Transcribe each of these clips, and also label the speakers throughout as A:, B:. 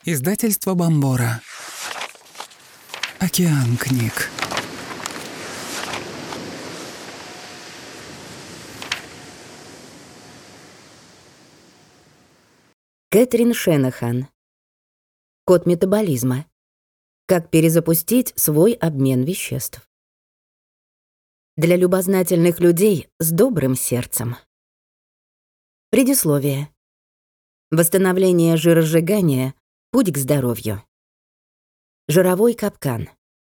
A: Издательство Бомбора. Океан книг.
B: Кэтрин Шенахан. Код метаболизма. Как перезапустить свой обмен веществ. Для любознательных людей с добрым сердцем. Предисловие. Восстановление жиросжигания — путь к здоровью. Жировой капкан.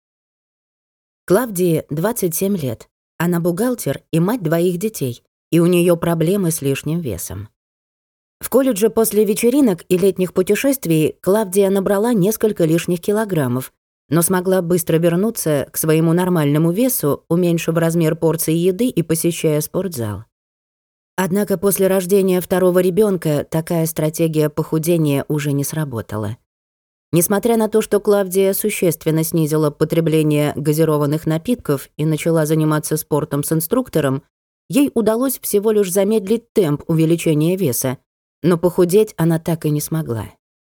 B: Клавдии 27 лет. Она бухгалтер и мать двоих детей, и у нее проблемы с лишним весом. В колледже после вечеринок и летних путешествий Клавдия набрала несколько лишних килограммов, но смогла быстро вернуться к своему нормальному весу, уменьшив размер порции еды и посещая спортзал. Однако после рождения второго ребенка такая стратегия похудения уже не сработала. Несмотря на то, что Клавдия существенно снизила потребление газированных напитков и начала заниматься спортом с инструктором, ей удалось всего лишь замедлить темп увеличения веса, но похудеть она так и не смогла.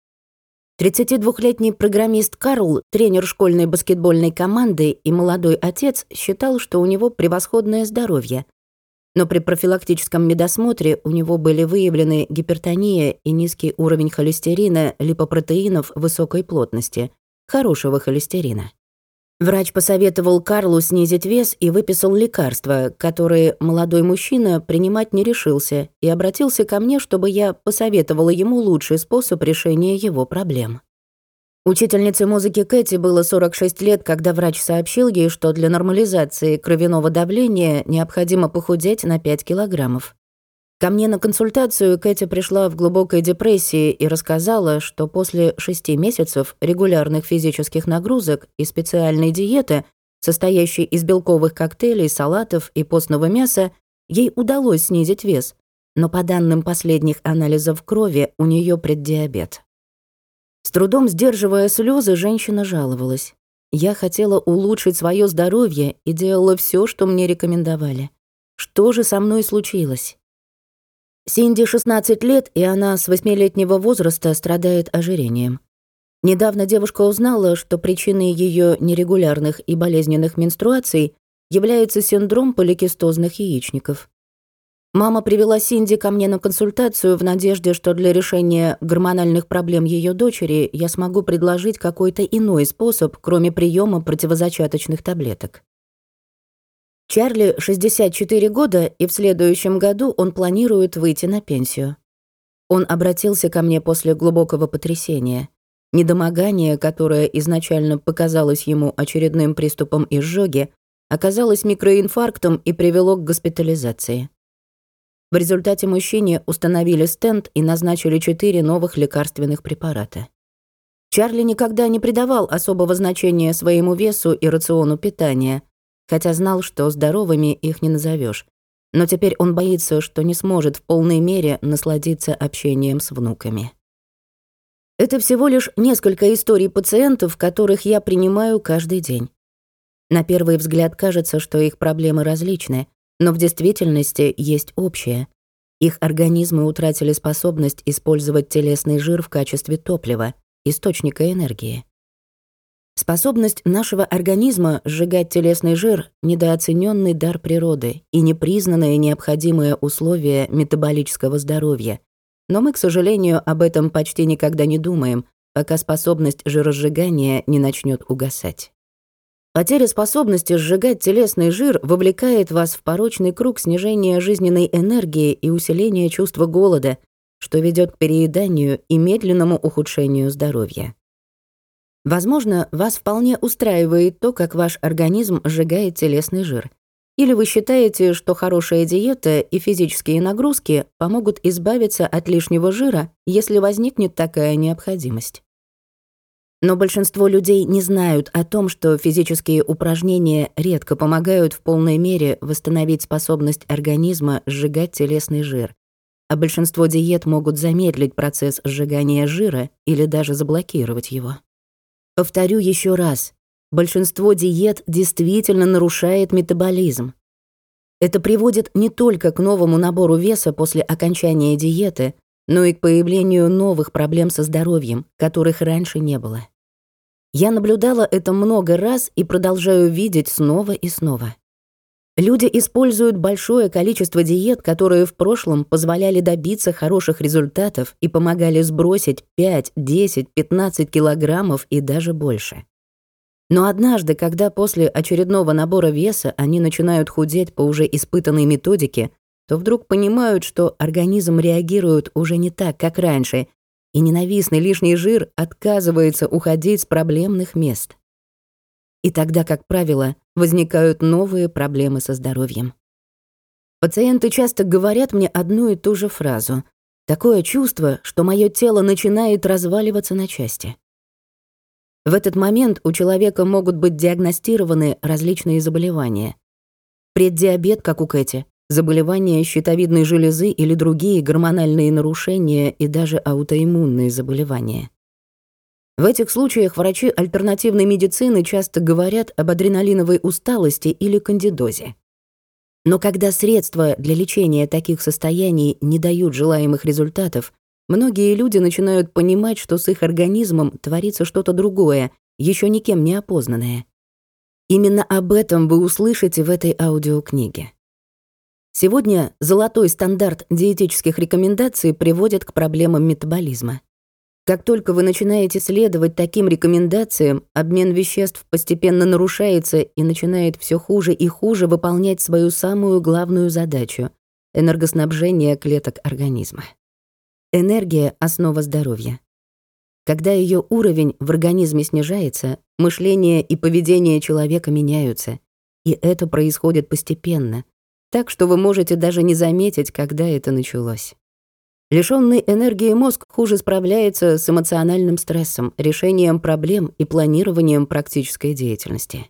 B: 32-летний программист Карл, тренер школьной баскетбольной команды и молодой отец, считал, что у него превосходное здоровье. Но при профилактическом медосмотре у него были выявлены гипертония и низкий уровень холестерина, липопротеинов высокой плотности, хорошего холестерина. Врач посоветовал Карлу снизить вес и выписал лекарства, которые молодой мужчина принимать не решился, и обратился ко мне, чтобы я посоветовала ему лучший способ решения его проблем. Учительнице музыки Кэти было 46 лет, когда врач сообщил ей, что для нормализации кровяного давления необходимо похудеть на 5 килограммов. Ко мне на консультацию Кэти пришла в глубокой депрессии и рассказала, что после 6 месяцев регулярных физических нагрузок и специальной диеты, состоящей из белковых коктейлей, салатов и постного мяса, ей удалось снизить вес, но по данным последних анализов крови у нее преддиабет. С трудом сдерживая слезы, женщина жаловалась. «Я хотела улучшить свое здоровье и делала все, что мне рекомендовали. Что же со мной случилось?» Синди 16 лет, и она с 8-летнего возраста страдает ожирением. Недавно девушка узнала, что причиной ее нерегулярных и болезненных менструаций является синдром поликистозных яичников. Мама привела Синди ко мне на консультацию в надежде, что для решения гормональных проблем ее дочери я смогу предложить какой-то иной способ, кроме приема противозачаточных таблеток. Чарли 64 года, и в следующем году он планирует выйти на пенсию. Он обратился ко мне после глубокого потрясения. Недомогание, которое изначально показалось ему очередным приступом изжоги, оказалось микроинфарктом и привело к госпитализации. В результате мужчине установили стенд и назначили 4 новых лекарственных препарата. Чарли никогда не придавал особого значения своему весу и рациону питания, хотя знал, что здоровыми их не назовешь. Но теперь он боится, что не сможет в полной мере насладиться общением с внуками. Это всего лишь несколько историй пациентов, которых я принимаю каждый день. На первый взгляд кажется, что их проблемы различны, но в действительности есть общее. Их организмы утратили способность использовать телесный жир в качестве топлива, источника энергии. Способность нашего организма сжигать телесный жир — недооцененный дар природы и непризнанное необходимое условие метаболического здоровья. Но мы, к сожалению, об этом почти никогда не думаем, пока способность жиросжигания не начнет угасать. Потеря способности сжигать телесный жир вовлекает вас в порочный круг снижения жизненной энергии и усиления чувства голода, что ведет к перееданию и медленному ухудшению здоровья. Возможно, вас вполне устраивает то, как ваш организм сжигает телесный жир. Или вы считаете, что хорошая диета и физические нагрузки помогут избавиться от лишнего жира, если возникнет такая необходимость. Но большинство людей не знают о том, что физические упражнения редко помогают в полной мере восстановить способность организма сжигать телесный жир, а большинство диет могут замедлить процесс сжигания жира или даже заблокировать его. Повторю еще раз, большинство диет действительно нарушает метаболизм. Это приводит не только к новому набору веса после окончания диеты, но и к появлению новых проблем со здоровьем, которых раньше не было. Я наблюдала это много раз и продолжаю видеть снова и снова. Люди используют большое количество диет, которые в прошлом позволяли добиться хороших результатов и помогали сбросить 5, 10, 15 килограммов и даже больше. Но однажды, когда после очередного набора веса они начинают худеть по уже испытанной методике, то вдруг понимают, что организм реагирует уже не так, как раньше, и ненавистный лишний жир отказывается уходить с проблемных мест. И тогда, как правило, возникают новые проблемы со здоровьем. Пациенты часто говорят мне одну и ту же фразу. Такое чувство, что моё тело начинает разваливаться на части. В этот момент у человека могут быть диагностированы различные заболевания. Преддиабет, как у Кэти, заболевания щитовидной железы или другие гормональные нарушения и даже аутоиммунные заболевания. В этих случаях врачи альтернативной медицины часто говорят об адреналиновой усталости или кандидозе. Но когда средства для лечения таких состояний не дают желаемых результатов, многие люди начинают понимать, что с их организмом творится что-то другое, еще никем не опознанное. Именно об этом вы услышите в этой аудиокниге. Сегодня золотой стандарт диетических рекомендаций приводит к проблемам метаболизма. Как только вы начинаете следовать таким рекомендациям, обмен веществ постепенно нарушается и начинает все хуже и хуже выполнять свою самую главную задачу — энергоснабжение клеток организма. Энергия — основа здоровья. Когда ее уровень в организме снижается, мышление и поведение человека меняются, и это происходит постепенно, так что вы можете даже не заметить, когда это началось. Лишённый энергии мозг хуже справляется с эмоциональным стрессом, решением проблем и планированием практической деятельности.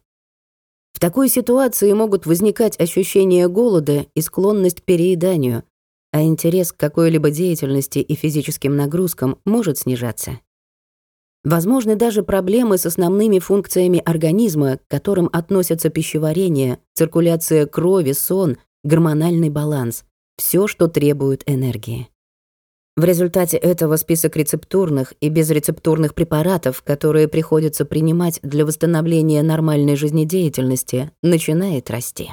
B: В такой ситуации могут возникать ощущение голода и склонность к перееданию, а интерес к какой-либо деятельности и физическим нагрузкам может снижаться. Возможны даже проблемы с основными функциями организма, к которым относятся пищеварение, циркуляция крови, сон, гормональный баланс — всё, что требует энергии. В результате этого список рецептурных и безрецептурных препаратов, которые приходится принимать для восстановления нормальной жизнедеятельности, начинает расти.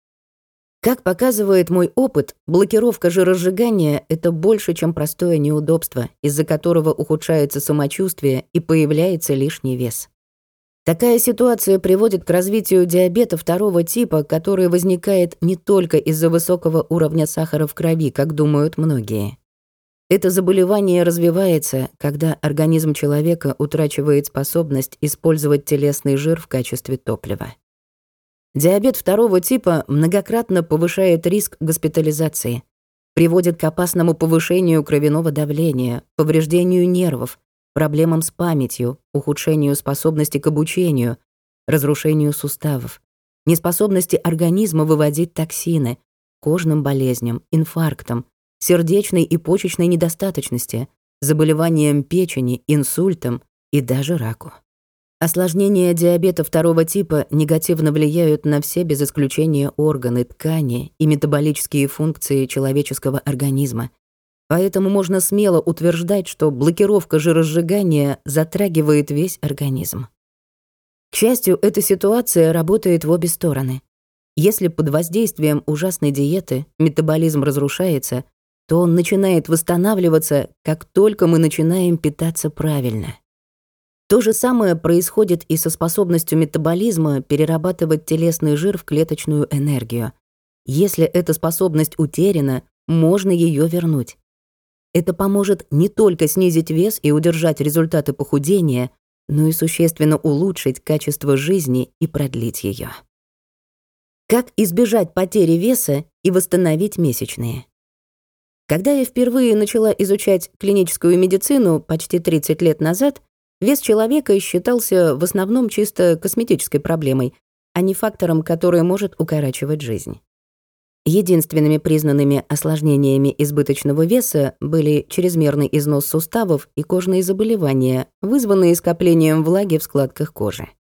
B: Как показывает мой опыт, блокировка жиросжигания — это больше, чем простое неудобство, из-за которого ухудшается самочувствие и появляется лишний вес. Такая ситуация приводит к развитию диабета второго типа, который возникает не только из-за высокого уровня сахара в крови, как думают многие. Это заболевание развивается, когда организм человека утрачивает способность использовать телесный жир в качестве топлива. Диабет второго типа многократно повышает риск госпитализации, приводит к опасному повышению кровяного давления, повреждению нервов, проблемам с памятью, ухудшению способности к обучению, разрушению суставов, неспособности организма выводить токсины, кожным болезням, инфарктам, сердечной и почечной недостаточности, заболеваниям печени, инсультам и даже раку. Осложнения диабета второго типа негативно влияют на все без исключения органы, ткани и метаболические функции человеческого организма. Поэтому можно смело утверждать, что блокировка жиросжигания затрагивает весь организм. К счастью, эта ситуация работает в обе стороны. Если под воздействием ужасной диеты метаболизм разрушается, то он начинает восстанавливаться, как только мы начинаем питаться правильно. То же самое происходит и со способностью метаболизма перерабатывать телесный жир в клеточную энергию. Если эта способность утеряна, можно ее вернуть. Это поможет не только снизить вес и удержать результаты похудения, но и существенно улучшить качество жизни и продлить ее. Как избежать потери веса и восстановить месячные? Когда я впервые начала изучать клиническую медицину почти 30 лет назад, вес человека считался в основном чисто косметической проблемой, а не фактором, который может укорачивать жизнь. Единственными признанными осложнениями избыточного веса были чрезмерный износ суставов и кожные заболевания, вызванные скоплением влаги в складках кожи.